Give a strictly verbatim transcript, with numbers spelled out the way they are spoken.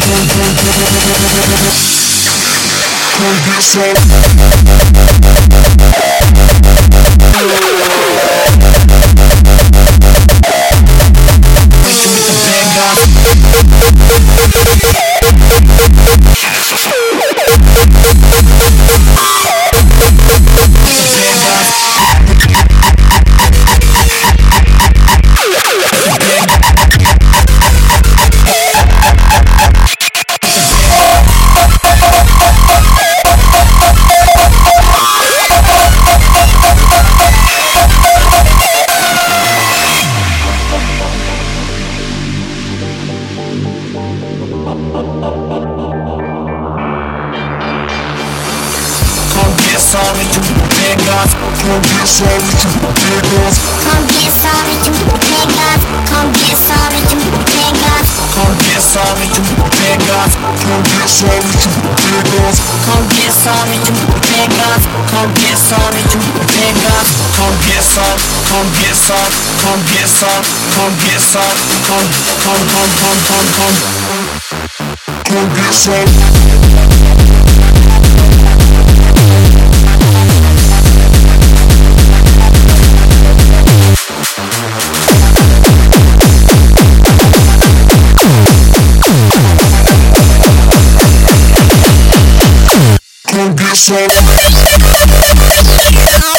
Sorry to niggas, come get sorry to niggas. Come get sorry to niggas. Come get sorry to niggas. Come get sorry to niggas. Come get sorry to niggas. Come get sorry to niggas. Come get sorry to niggas. Come get some, come get some, come get some, come get some, come, come, come, come, come, come, come get some. Come get some.